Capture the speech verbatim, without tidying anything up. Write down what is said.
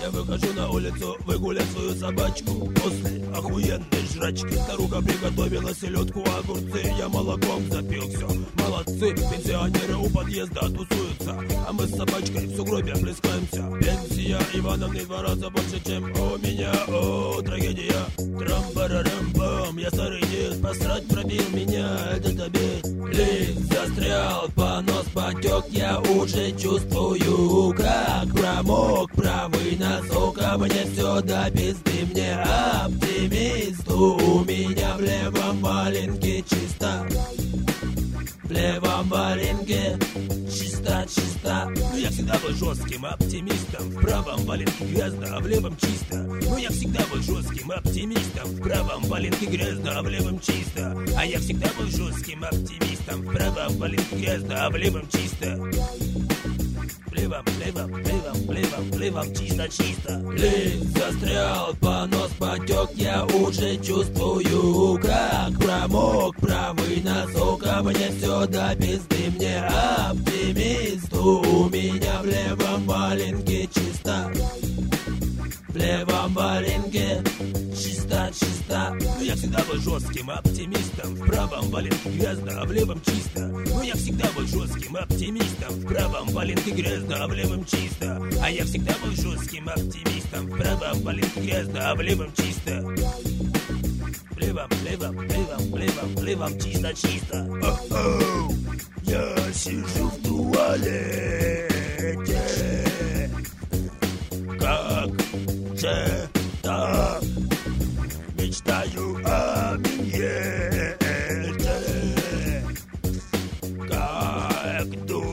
Я выхожу на улицу выгулять свою собачку. После охуенной жрачки старуха приготовила селедку, огурцы. Я молоком запил, все, молодцы. Пенсионеры у подъезда тусуются, а мы с собачкой в сугробе плескаемся. Пенсия Ивановны в два раза больше, чем у меня. О, трагедия. Трам-парарам-пам. Я старый дед, посрать пробил меня этот обед. Лист застрял, понос потек, я уже чувствую, как промок правый носок, а мне все до пизды, мне оптимисту. У меня в левом валенке чисто, в левом валенке чисто, чисто. Ну я всегда был жестким оптимистом, в правом валенке грязно, а в левом чисто. Ну я всегда был жестким оптимистом, в правом валенке грязно, а в левом чисто. А я всегда был жестким оптимистом, в правом валенке грязно, а в левом чисто. В левом, в левом, в левом, в левом, в левом чисто, чисто. Лист застрял, понос потек, я уже чувствую, как промок правый носок, а мне все до пизды, мне оптимисту. У меня в левом валенке чисто, в левом валенке чисто, чисто. Ну я всегда был жестким оптимистом, в правом валенке грязно, а в левом чисто. Ну я всегда был жестким оптимистом, в правом валенке грязно, а в левом чисто. А я всегда был жестким оптимистом, в правом валенке грязно, а в левом чисто. В левом, в левом, в левом, в левом, в левом чисто, чисто. О-оу, я сижу в туалете, как же так мечтаю о миньете, как дух